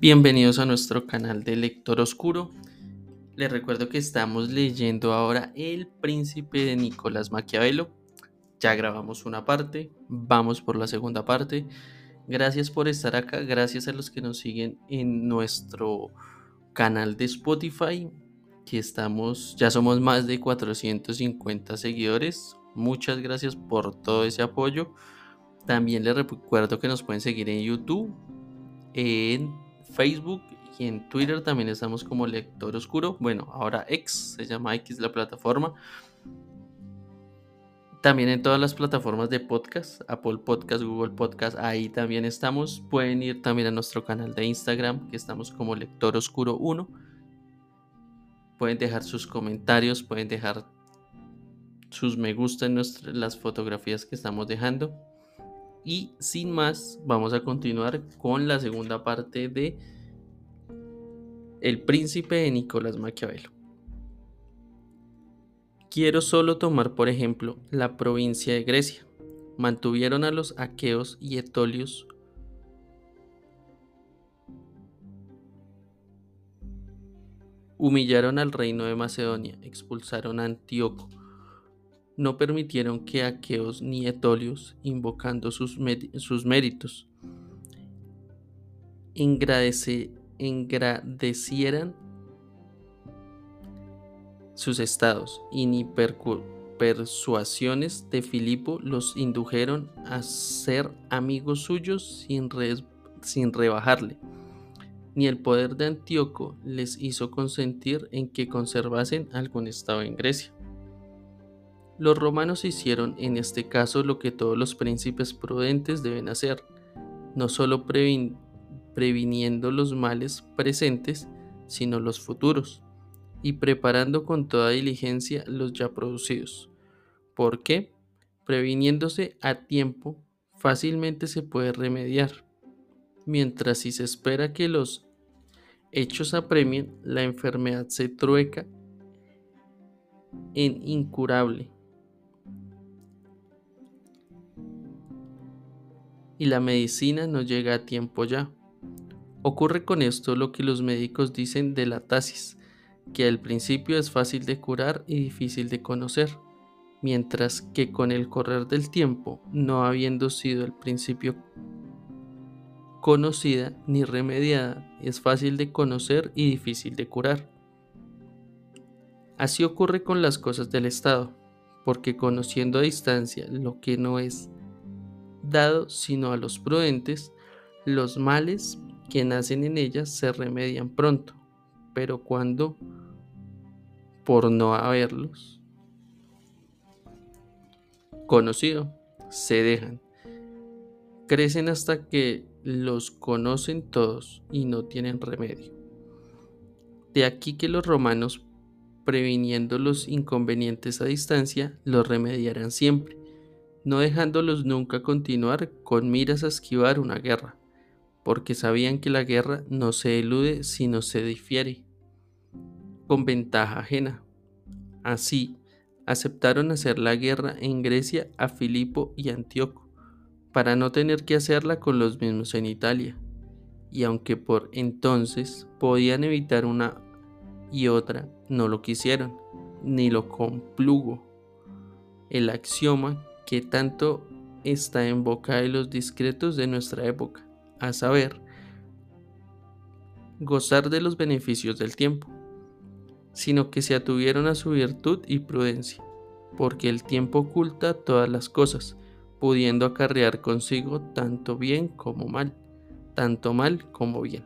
Bienvenidos a nuestro canal de Lector Oscuro. Les recuerdo que estamos leyendo ahora El Príncipe de Nicolás Maquiavelo. Ya grabamos una parte, vamos por la segunda parte. Gracias por estar acá, gracias a los que nos siguen en nuestro canal de Spotify, que ya somos más de 450 seguidores. Muchas gracias por todo ese apoyo. También les recuerdo que nos pueden seguir en YouTube, en Facebook y en Twitter también estamos como Lector Oscuro. Bueno, ahora X, se llama X la plataforma. También en todas las plataformas de podcast, Apple Podcast, Google Podcast, ahí también estamos. Pueden ir también a nuestro canal de Instagram, que estamos como Lector Oscuro 1. Pueden dejar sus comentarios, pueden dejar sus me gusta en las fotografías que estamos dejando. Y sin más, vamos a continuar con la segunda parte de El Príncipe de Nicolás Maquiavelo. Quiero solo tomar por ejemplo la provincia de Grecia. Mantuvieron a los aqueos y etolios humillaron al reino de Macedonia, expulsaron a Antíoco, no permitieron que aqueos ni etolios, invocando sus méritos, engrandecieran sus estados, y ni persuasiones de Filipo los indujeron a ser amigos suyos sin rebajarle, ni el poder de Antíoco les hizo consentir en que conservasen algún estado en Grecia. Los romanos hicieron en este caso lo que todos los príncipes prudentes deben hacer, no solo previniendo los males presentes, sino los futuros, y preparando con toda diligencia los ya producidos. ¿Por qué? Previniéndose a tiempo, fácilmente se puede remediar, mientras si se espera que los hechos apremien, la enfermedad se trueca en incurable y la medicina no llega a tiempo ya. Ocurre con esto lo que los médicos dicen de la tasis, que al principio es fácil de curar y difícil de conocer, mientras que con el correr del tiempo, no habiendo sido al principio conocida ni remediada, es fácil de conocer y difícil de curar. Así ocurre con las cosas del Estado, porque conociendo a distancia lo que no es dado sino a los prudentes, los males que nacen en ellas se remedian pronto, pero cuando, por no haberlos conocido, se dejan, crecen hasta que los conocen todos y no tienen remedio. De aquí que los romanos, previniendo los inconvenientes a distancia, los remediarán siempre, no dejándolos nunca continuar con miras a esquivar una guerra, porque sabían que la guerra no se elude sino se difiere, con ventaja ajena. Así, aceptaron hacer la guerra en Grecia a Filipo y Antíoco, para no tener que hacerla con los mismos en Italia, y aunque por entonces podían evitar una y otra, no lo quisieron, ni lo complugo el axioma que tanto está en boca de los discretos de nuestra época, a saber, gozar de los beneficios del tiempo, sino que se atuvieron a su virtud y prudencia, porque el tiempo oculta todas las cosas, pudiendo acarrear consigo tanto bien como mal, tanto mal como bien.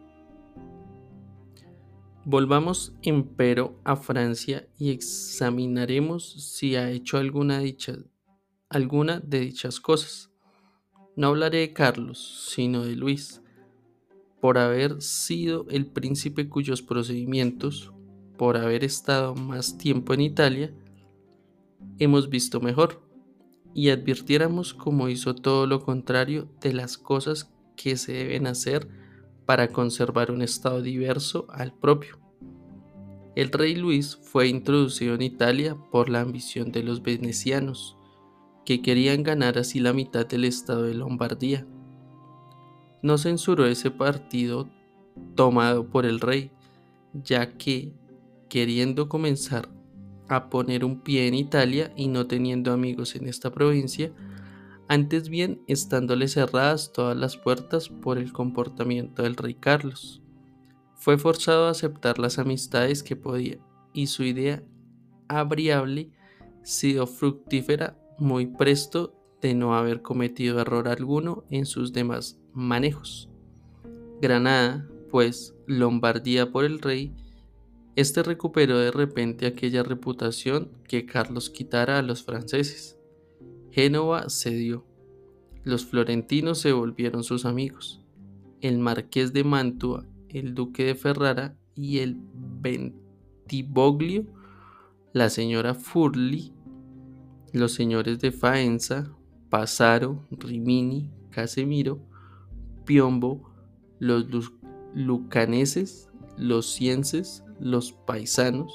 Volvamos empero a Francia y examinaremos si ha hecho alguna de dichas cosas. No hablaré de Carlos, sino de Luis, por haber sido el príncipe cuyos procedimientos, por haber estado más tiempo en Italia, hemos visto mejor, y advirtiéramos cómo hizo todo lo contrario de las cosas que se deben hacer para conservar un estado diverso al propio. El rey Luis fue introducido en Italia por la ambición de los venecianos, que querían ganar así la mitad del estado de Lombardía. No censuró ese partido tomado por el rey, ya que, queriendo comenzar a poner un pie en Italia y no teniendo amigos en esta provincia, antes bien estándole cerradas todas las puertas por el comportamiento del rey Carlos, fue forzado a aceptar las amistades que podía, y su idea habríable sido fructífera muy presto de no haber cometido error alguno en sus demás manejos. Granada, pues, Lombardía por el rey, este recuperó de repente aquella reputación que Carlos quitara a los franceses. Génova cedió. Los florentinos se volvieron sus amigos. El marqués de Mantua, el duque de Ferrara y el Bentivoglio, la señora Furli, los señores de Faenza, Passaro, Rimini, Casemiro, Piombo, los lucaneses, los cienses, los paisanos,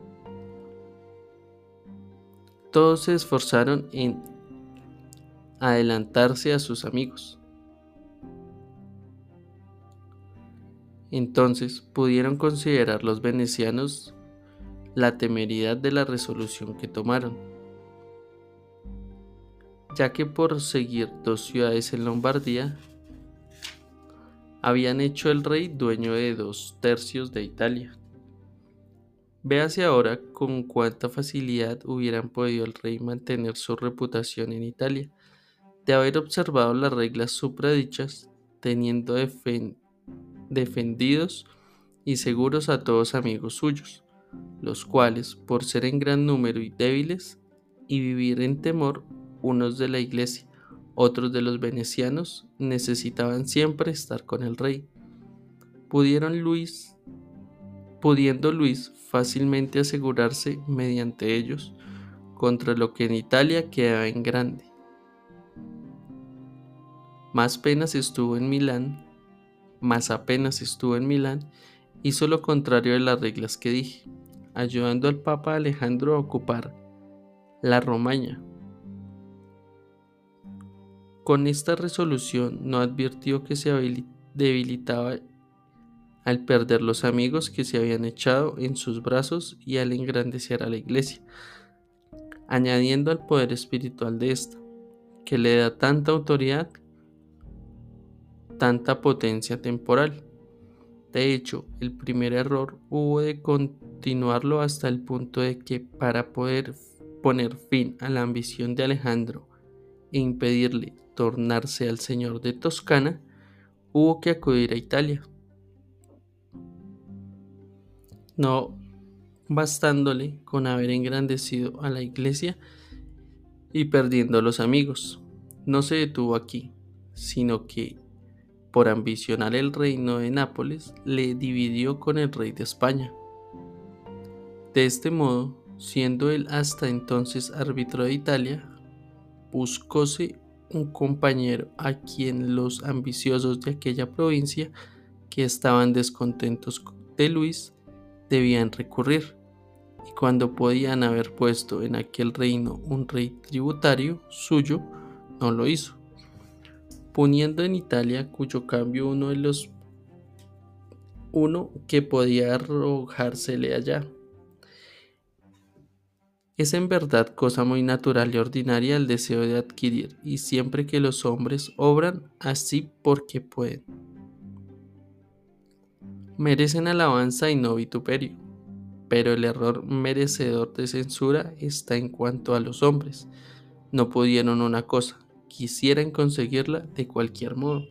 todos se esforzaron en adelantarse a sus amigos. Entonces pudieron considerar los venecianos la temeridad de la resolución que tomaron, ya que por seguir dos ciudades en Lombardía, habían hecho el rey dueño de 2/3 de Italia. Véase ahora con cuánta facilidad hubieran podido el rey mantener su reputación en Italia, de haber observado las reglas supradichas, teniendo defendidos y seguros a todos amigos suyos, los cuales, por ser en gran número y débiles, y vivir en temor, unos de la iglesia, otros de los venecianos, necesitaban siempre estar con el rey. Pudiendo Luis fácilmente asegurarse mediante ellos contra lo que en Italia quedaba en grande. Más apenas estuvo en Milán, hizo lo contrario de las reglas que dije, ayudando al Papa Alejandro a ocupar la Romaña. Con esta resolución no advirtió que se debilitaba al perder los amigos que se habían echado en sus brazos y al engrandecer a la iglesia, añadiendo al poder espiritual de ésta, que le da tanta autoridad, tanta potencia temporal. De hecho, el primer error hubo de continuarlo hasta el punto de que, para poder poner fin a la ambición de Alejandro e impedirle tornarse al señor de Toscana, hubo que acudir a Italia. No bastándole con haber engrandecido a la iglesia y perdiendo los amigos, no se detuvo aquí, sino que, por ambicionar el reino de Nápoles, le dividió con el rey de España. De este modo, siendo él hasta entonces árbitro de Italia, buscóse un compañero a quien los ambiciosos de aquella provincia, que estaban descontentos de Luis, debían recurrir, y cuando podían haber puesto en aquel reino un rey tributario suyo, no lo hizo, poniendo en Italia cuyo cambio uno que podía arrojársele allá. Es en verdad cosa muy natural y ordinaria el deseo de adquirir, y siempre que los hombres obran así porque pueden, merecen alabanza y no vituperio, pero el error merecedor de censura está en cuanto a los hombres. No pudieron una cosa, quisieran conseguirla de cualquier modo.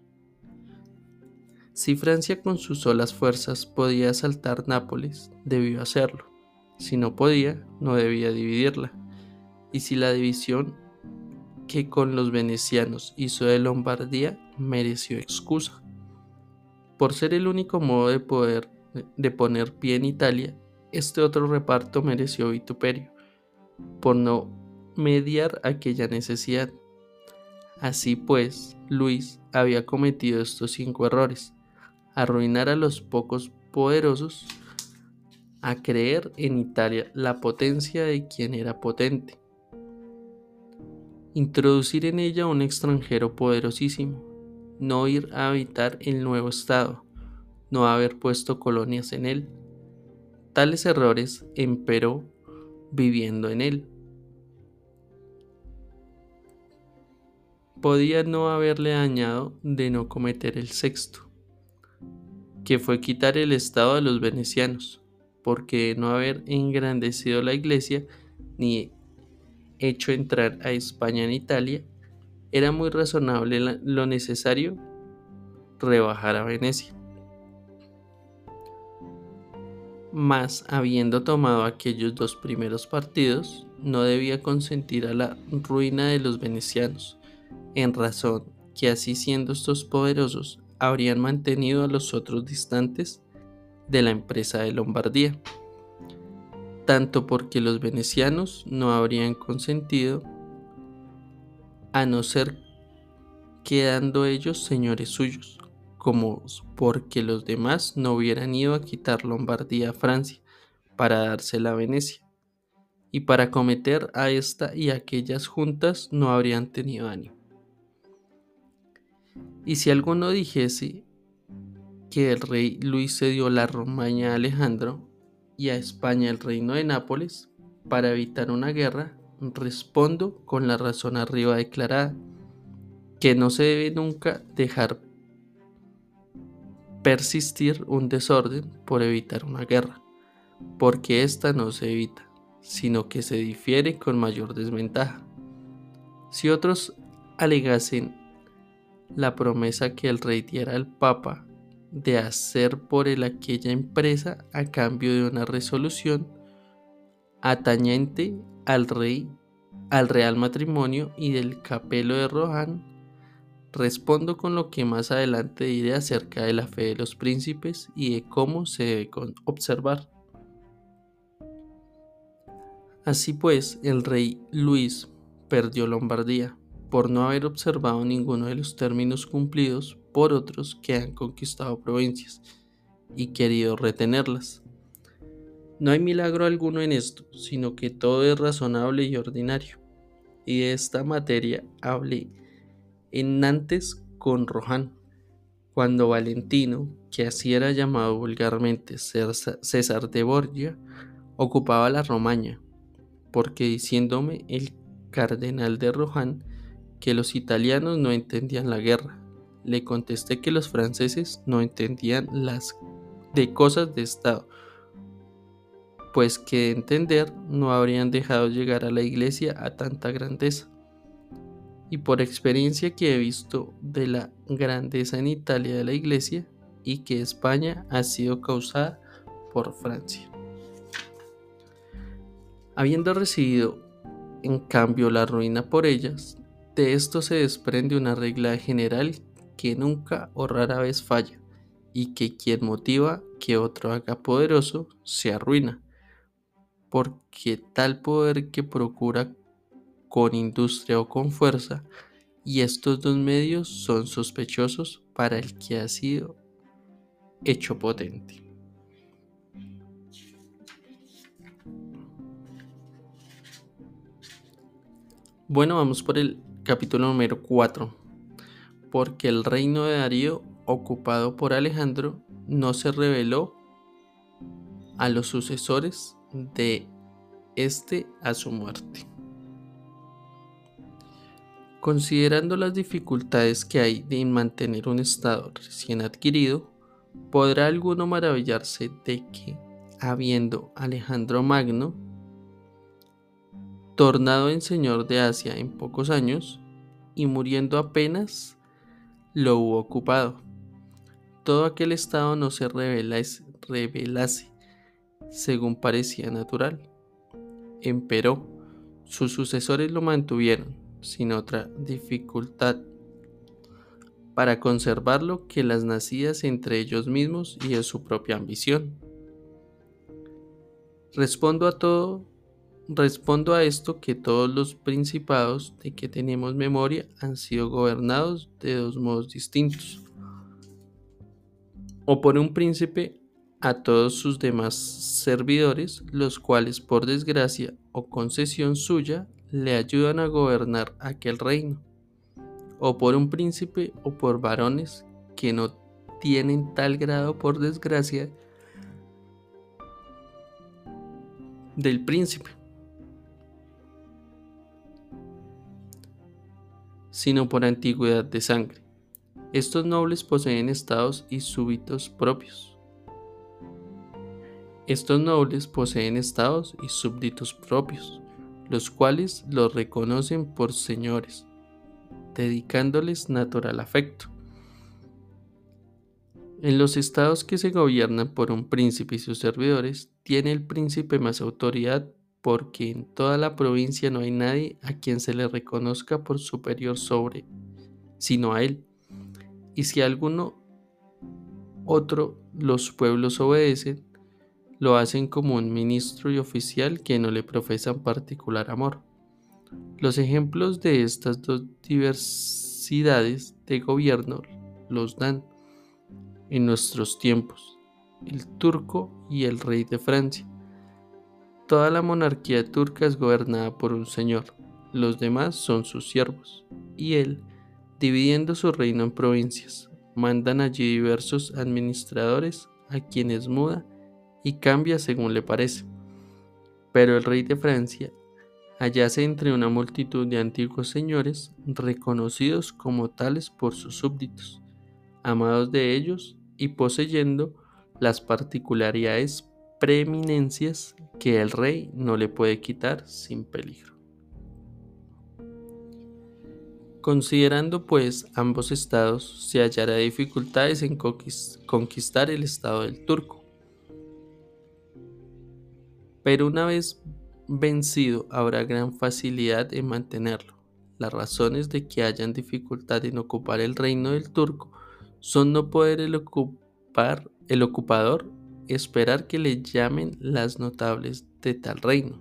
Si Francia con sus solas fuerzas podía asaltar Nápoles, debió hacerlo. Si no podía, no debía dividirla. Y si la división que con los venecianos hizo de Lombardía mereció excusa, por ser el único modo de poner pie en Italia, este otro reparto mereció vituperio, por no mediar aquella necesidad. Así pues, Luis había cometido estos 5 errores: arruinar a los pocos poderosos, a creer en Italia la potencia de quien era potente, introducir en ella un extranjero poderosísimo, no ir a habitar el nuevo estado, no haber puesto colonias en él. Tales errores empero viviendo en él. Podía no haberle dañado de no cometer el sexto, que fue quitar el estado a los venecianos, porque de no haber engrandecido la iglesia ni hecho entrar a España en Italia, era muy razonable lo necesario rebajar a Venecia. Mas, habiendo tomado aquellos dos primeros partidos, no debía consentir a la ruina de los venecianos, en razón que así siendo estos poderosos, habrían mantenido a los otros distantes de la empresa de Lombardía, tanto porque los venecianos no habrían consentido, a no ser quedando ellos señores suyos, como porque los demás no hubieran ido a quitar Lombardía a Francia para dársela a Venecia, y para cometer a esta y aquellas juntas no habrían tenido ánimo. Y si alguno dijese que el rey Luis cedió la Romaña a Alejandro y a España el reino de Nápoles para evitar una guerra, respondo con la razón arriba declarada, que no se debe nunca dejar persistir un desorden por evitar una guerra, porque ésta no se evita, sino que se difiere con mayor desventaja. Si otros alegasen la promesa que el rey diera al Papa de hacer por él aquella empresa a cambio de una resolución atañente al real matrimonio y del capelo de Rohan, respondo con lo que más adelante diré acerca de la fe de los príncipes y de cómo se debe observar. Así pues, el rey Luis perdió Lombardía por no haber observado ninguno de los términos cumplidos por otros que han conquistado provincias y querido retenerlas. No hay milagro alguno en esto, sino que todo es razonable y ordinario. Y de esta materia hablé en antes con Rohan, cuando Valentino, que así era llamado vulgarmente César de Borgia, ocupaba la Romaña, porque diciéndome el cardenal de Rohan que los italianos no entendían la guerra, le contesté que los franceses no entendían las de cosas de estado, pues que de entender no habrían dejado llegar a la iglesia a tanta grandeza. Y por experiencia que he visto de la grandeza en Italia de la iglesia, y que España ha sido causada por Francia. Habiendo recibido en cambio la ruina por ellas, de esto se desprende una regla general que nunca o rara vez falla, y que quien motiva que otro haga poderoso se arruina, porque tal poder que procura con industria o con fuerza, y estos dos medios son sospechosos para el que ha sido hecho potente. Bueno, vamos por el capítulo número 4. Porque el reino de Darío, ocupado por Alejandro, no se reveló a los sucesores de este a su muerte. Considerando las dificultades que hay de mantener un estado recién adquirido, podrá alguno maravillarse de que, habiendo Alejandro Magno tornado en señor de Asia en pocos años, y muriendo apenas lo hubo ocupado, todo aquel estado no se revelase según parecía natural. Empero, sus sucesores lo mantuvieron sin otra dificultad para conservarlo que las nacidas entre ellos mismos y de su propia ambición. Respondo a esto que todos los principados de que tenemos memoria han sido gobernados de dos modos distintos, o por un príncipe a todos sus demás servidores, los cuales por desgracia o concesión suya le ayudan a gobernar aquel reino, o por un príncipe o por varones que no tienen tal grado, por desgracia, del príncipe, sino por antigüedad de sangre. Estos nobles poseen estados y súbditos propios. Los cuales los reconocen por señores, dedicándoles natural afecto. En los estados que se gobiernan por un príncipe y sus servidores, tiene el príncipe más autoridad, porque en toda la provincia no hay nadie a quien se le reconozca por superior sobre, sino a él. Y si a alguno otro los pueblos obedecen, lo hacen como un ministro y oficial que no le profesan particular amor. Los ejemplos de estas dos diversidades de gobierno los dan en nuestros tiempos el turco y el rey de Francia. Toda la monarquía turca es gobernada por un señor, los demás son sus siervos, y él, dividiendo su reino en provincias, mandan allí diversos administradores a quienes muda y cambia según le parece. Pero el rey de Francia hallase entre una multitud de antiguos señores, reconocidos como tales por sus súbditos, amados de ellos y poseyendo las particularidades preeminencias que el rey no le puede quitar sin peligro. Considerando pues ambos estados, se hallará dificultades en conquistar el estado del turco. Pero una vez vencido habrá gran facilidad en mantenerlo. Las razones de que hayan dificultad en ocupar el reino del turco son no poder el ocupador esperar que le llamen las notables de tal reino,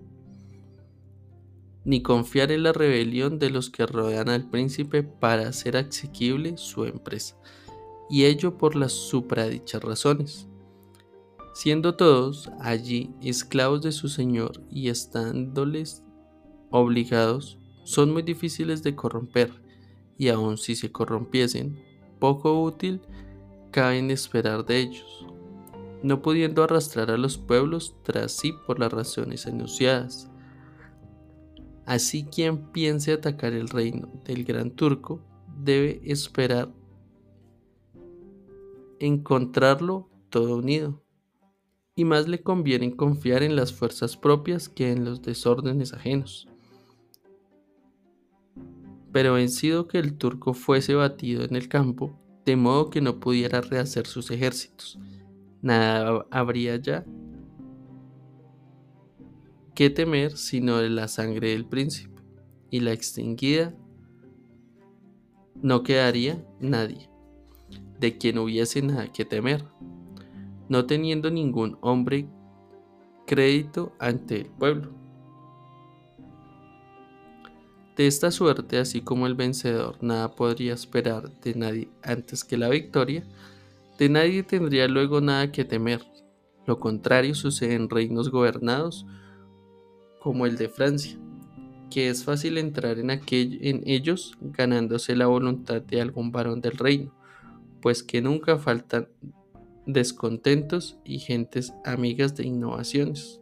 ni confiar en la rebelión de los que rodean al príncipe para hacer asequible su empresa, y ello por las supradichas razones. Siendo todos allí esclavos de su señor y estándoles obligados, son muy difíciles de corromper, y aun si se corrompiesen, poco útil cabe en esperar de ellos, no pudiendo arrastrar a los pueblos tras sí por las razones enunciadas. Así quien piense atacar el reino del gran turco debe esperar encontrarlo todo unido, y más le conviene confiar en las fuerzas propias que en los desórdenes ajenos. Pero vencido que el turco fuese batido en el campo, de modo que no pudiera rehacer sus ejércitos, nada habría ya que temer sino de la sangre del príncipe, y la extinguida no quedaría nadie, de quien hubiese nada que temer, no teniendo ningún hombre crédito ante el pueblo. De esta suerte, así como el vencedor nada podría esperar de nadie antes que la victoria, de nadie tendría luego nada que temer. Lo contrario sucede en reinos gobernados como el de Francia, que es fácil entrar en ellos ganándose la voluntad de algún varón del reino, pues que nunca faltan descontentos y gentes amigas de innovaciones.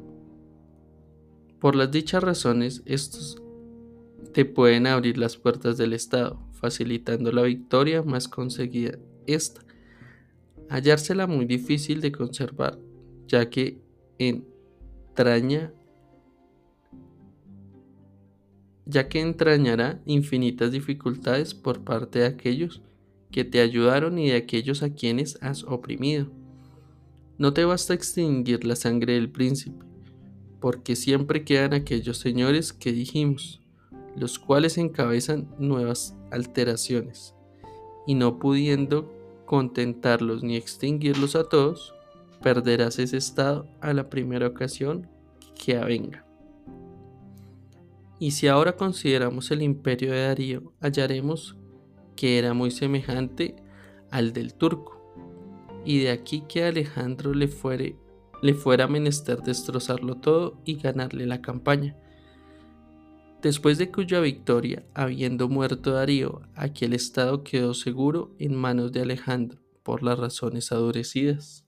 Por las dichas razones, estos te pueden abrir las puertas del Estado, facilitando la victoria más conseguida. Esta, hallársela muy difícil de conservar, ya que entrañará infinitas dificultades por parte de aquellos que te ayudaron y de aquellos a quienes has oprimido. No te basta extinguir la sangre del príncipe, porque siempre quedan aquellos señores que dijimos, los cuales encabezan nuevas alteraciones, y no pudiendo contentarlos ni extinguirlos a todos, perderás ese estado a la primera ocasión que avenga. Y si ahora consideramos el imperio de Darío, hallaremos que era muy semejante al del turco, y de aquí que a Alejandro le fuera menester destrozarlo todo y ganarle la campaña. Después de cuya victoria, habiendo muerto Darío, aquel estado quedó seguro en manos de Alejandro, por las razones adurecidas.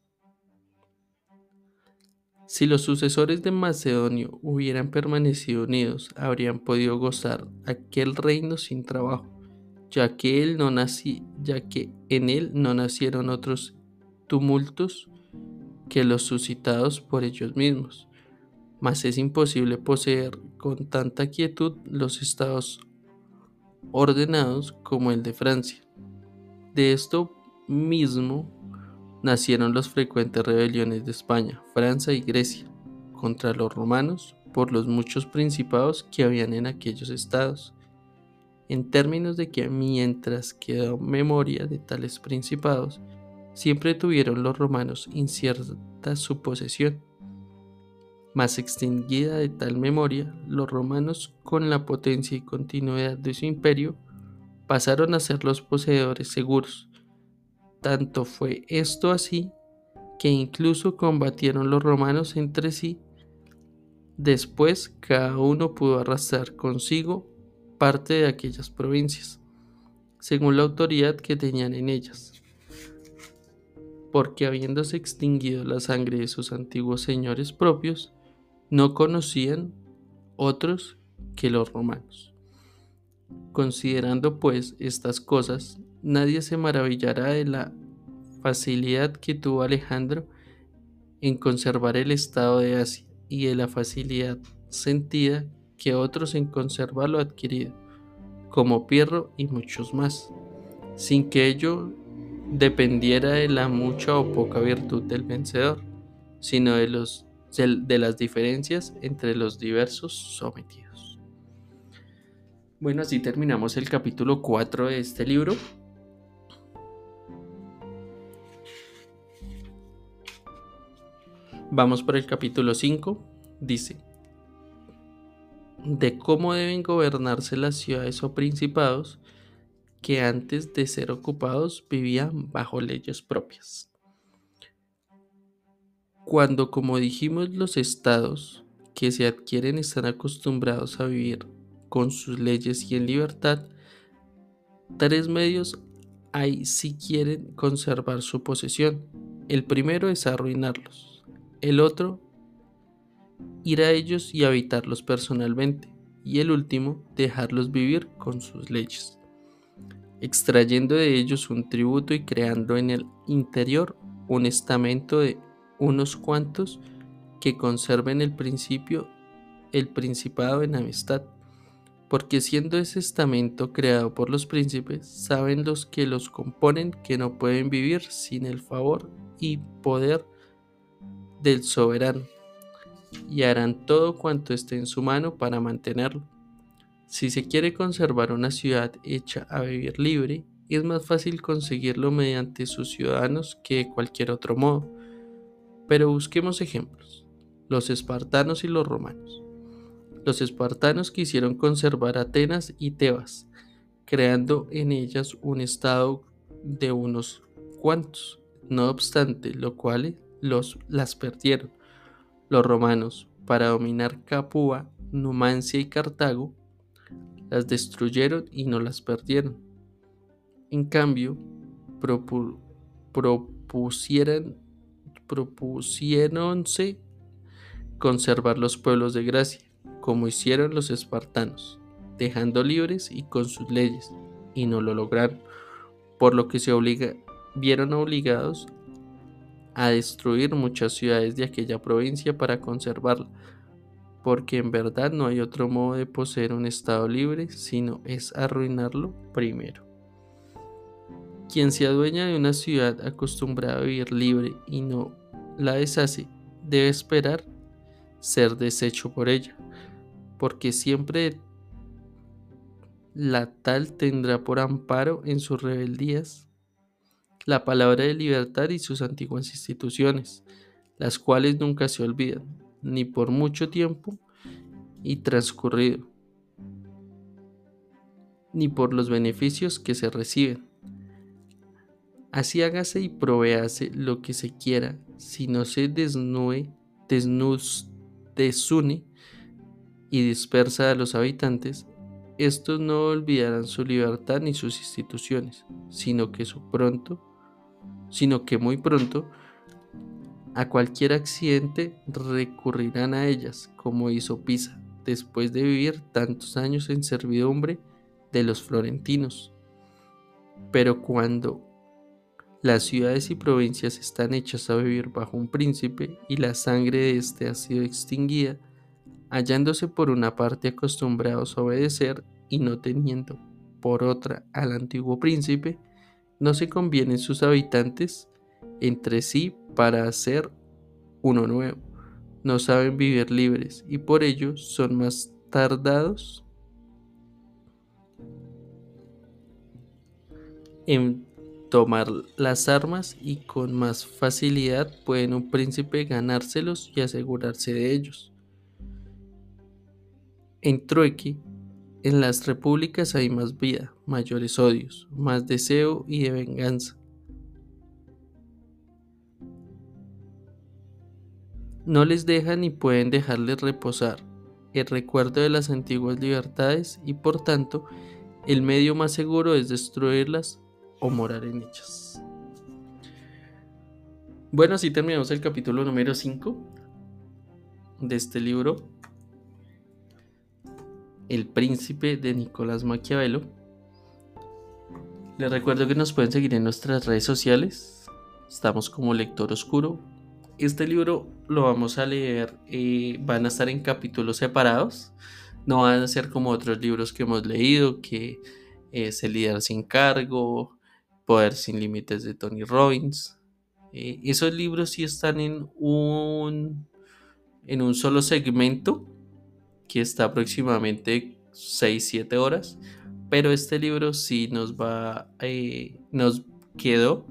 Si los sucesores de Macedonio hubieran permanecido unidos, habrían podido gozar aquel reino sin trabajo, ya que en él no nacieron otros tumultos que los suscitados por ellos mismos. Mas es imposible poseer con tanta quietud los estados ordenados como el de Francia. De esto mismo nacieron las frecuentes rebeliones de España, Francia y Grecia contra los romanos por los muchos principados que habían en aquellos estados, en términos de que mientras quedó memoria de tales principados, siempre tuvieron los romanos incierta su posesión. Mas extinguida de tal memoria, los romanos, con la potencia y continuidad de su imperio, pasaron a ser los poseedores seguros. Tanto fue esto así que incluso combatieron los romanos entre sí. Después cada uno pudo arrastrar consigo parte de aquellas provincias, según la autoridad que tenían en ellas, porque habiéndose extinguido la sangre de sus antiguos señores propios, no conocían otros que los romanos. Considerando pues estas cosas, nadie se maravillará de la facilidad que tuvo Alejandro en conservar el estado de Asia y de la facilidad sentida que otros en conservar lo adquirido, como Pirro y muchos más, sin que ello dependiera de la mucha o poca virtud del vencedor, sino de las diferencias entre los diversos sometidos. Bueno, así terminamos el capítulo 4 de este libro. Vamos por el capítulo 5. Dice: de cómo deben gobernarse las ciudades o principados que antes de ser ocupados vivían bajo leyes propias. Cuando, como dijimos, los estados que se adquieren están acostumbrados a vivir con sus leyes y en libertad, tres medios hay si quieren conservar su posesión. El primero es arruinarlos, el otro, ir a ellos y habitarlos personalmente, y el último, dejarlos vivir con sus leyes, extrayendo de ellos un tributo y creando en el interior un estamento de unos cuantos que conserven el principado en amistad, porque siendo ese estamento creado por los príncipes, saben los que los componen que no pueden vivir sin el favor y poder del soberano, y harán todo cuanto esté en su mano para mantenerlo. Si se quiere conservar una ciudad hecha a vivir libre, es más fácil conseguirlo mediante sus ciudadanos que de cualquier otro modo. Pero busquemos ejemplos: los espartanos y los romanos. Los espartanos quisieron conservar Atenas y Tebas, creando en ellas un estado de unos cuantos, no obstante lo cual las perdieron. Los romanos, para dominar Capua, Numancia y Cartago, las destruyeron y no las perdieron. En cambio, propusiéronse conservar los pueblos de Gracia, como hicieron los espartanos, dejando libres y con sus leyes, y no lo lograron, por lo que vieron obligados a destruir muchas ciudades de aquella provincia para conservarla, porque en verdad no hay otro modo de poseer un estado libre sino es arruinarlo primero. Quien se adueña de una ciudad acostumbrada a vivir libre y no la deshace, debe esperar ser deshecho por ella, porque siempre la tal tendrá por amparo en sus rebeldías la palabra de libertad y sus antiguas instituciones, las cuales nunca se olvidan, ni por mucho tiempo y transcurrido, ni por los beneficios que se reciben. Así hágase y provéase lo que se quiera, si no se desune y dispersa a los habitantes, estos no olvidarán su libertad ni sus instituciones, sino que sino que muy pronto a cualquier accidente recurrirán a ellas, como hizo Pisa, después de vivir tantos años en servidumbre de los florentinos. Pero cuando las ciudades y provincias están hechas a vivir bajo un príncipe y la sangre de éste ha sido extinguida, hallándose por una parte acostumbrados a obedecer y no teniendo por otra al antiguo príncipe, no se convienen sus habitantes entre sí para hacer uno nuevo. No saben vivir libres y por ello son más tardados en tomar las armas y con más facilidad pueden un príncipe ganárselos y asegurarse de ellos. En trueque, en las repúblicas hay más vida, mayores odios, más deseo y de venganza. No les dejan ni pueden dejarles reposar el recuerdo de las antiguas libertades y por tanto el medio más seguro es destruirlas o morar en ellas. Bueno, así terminamos el capítulo número 5 de este libro, El Príncipe de Nicolás Maquiavelo. Les recuerdo que nos pueden seguir en nuestras redes sociales. Estamos como Lector Oscuro. Este libro lo vamos a leer, van a estar en capítulos separados. No van a ser como otros libros que hemos leído, que es El líder sin cargo, Poder sin límites de Tony Robbins. Esos libros sí están en un solo segmento que está aproximadamente 6-7 horas, pero este libro sí nos quedó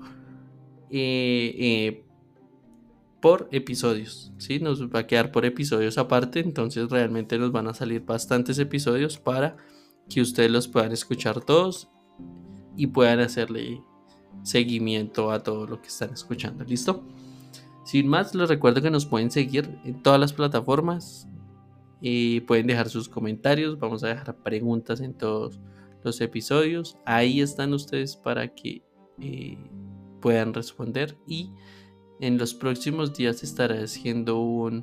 por episodios, ¿sí? Nos va a quedar por episodios aparte, entonces realmente nos van a salir bastantes episodios para que ustedes los puedan escuchar todos y puedan hacerle seguimiento a todo lo que están escuchando. ¿Listo? Sin más, les recuerdo que nos pueden seguir en todas las plataformas y pueden dejar sus comentarios. Vamos a dejar preguntas en todos los episodios. Ahí están ustedes para que puedan responder, y en los próximos días estaré haciendo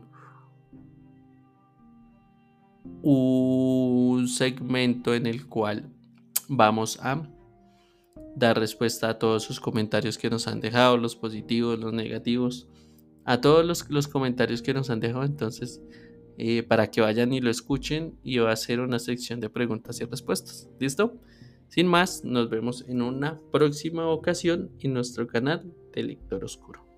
un segmento en el cual vamos a dar respuesta a todos sus comentarios que nos han dejado, los positivos, los negativos, a todos los comentarios que nos han dejado. Entonces, para que vayan y lo escuchen, y va a ser una sección de preguntas y respuestas. ¿Listo? Sin más, nos vemos en una próxima ocasión en nuestro canal de Lector Oscuro.